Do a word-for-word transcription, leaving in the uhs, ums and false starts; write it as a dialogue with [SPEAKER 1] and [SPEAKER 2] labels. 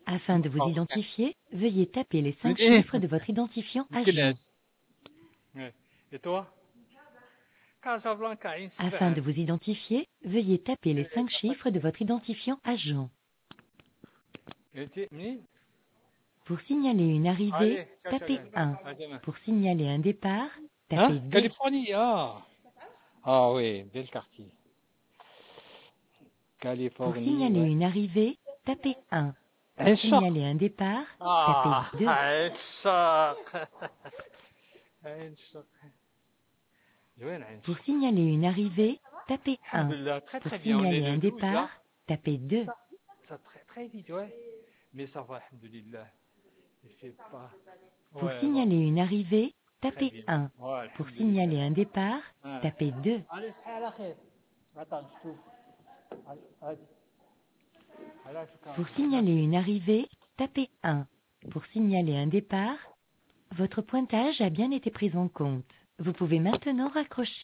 [SPEAKER 1] Afin de vous
[SPEAKER 2] Oh.
[SPEAKER 1] identifier, veuillez taper les cinq
[SPEAKER 2] Oui.
[SPEAKER 1] chiffres de votre identifiant à
[SPEAKER 2] Quel
[SPEAKER 1] jour.
[SPEAKER 2] âge? Ouais. Et toi? Casablanca,
[SPEAKER 1] Afin de vous identifier, veuillez taper les cinq chiffres de votre identifiant agent. Pour signaler une arrivée,
[SPEAKER 2] Allez, ciao,
[SPEAKER 1] tapez
[SPEAKER 2] ciao.
[SPEAKER 1] un.
[SPEAKER 2] À demain.
[SPEAKER 1] Pour signaler un départ, tapez
[SPEAKER 2] Hein?
[SPEAKER 1] deux.
[SPEAKER 2] Californie, ah. Ah oui, bel quartier.
[SPEAKER 1] Pour
[SPEAKER 2] Californie,
[SPEAKER 1] signaler
[SPEAKER 2] ouais.
[SPEAKER 1] une arrivée, tapez un. Pour
[SPEAKER 2] Un choc.
[SPEAKER 1] signaler un départ,
[SPEAKER 2] Ah,
[SPEAKER 1] tapez deux.
[SPEAKER 2] un choc. Un choc. Joël, un
[SPEAKER 1] Pour
[SPEAKER 2] choc.
[SPEAKER 1] signaler une arrivée, tapez un.
[SPEAKER 2] Alhamdulillah, très
[SPEAKER 1] Pour
[SPEAKER 2] très bien. On est
[SPEAKER 1] signaler un
[SPEAKER 2] le douze
[SPEAKER 1] départ,
[SPEAKER 2] là.
[SPEAKER 1] tapez deux.
[SPEAKER 2] Ça, ça très très vite, ouais. Mais ça va, alhamdulillah. Il fait pas.
[SPEAKER 1] Pour
[SPEAKER 2] Ouais,
[SPEAKER 1] signaler une arrivée,
[SPEAKER 2] très
[SPEAKER 1] tapez
[SPEAKER 2] bien.
[SPEAKER 1] un.
[SPEAKER 2] Ouais,
[SPEAKER 1] Pour
[SPEAKER 2] alhamdulillah.
[SPEAKER 1] signaler un départ,
[SPEAKER 2] Ah.
[SPEAKER 1] tapez deux.
[SPEAKER 2] Allez, c'est à la khair. Attends, je t'ouvre. Allez, allez. Allez, je
[SPEAKER 1] Pour
[SPEAKER 2] t'ouvre.
[SPEAKER 1] signaler une arrivée, tapez un. Pour signaler un départ, votre pointage a bien été pris en compte. Vous pouvez maintenant raccrocher.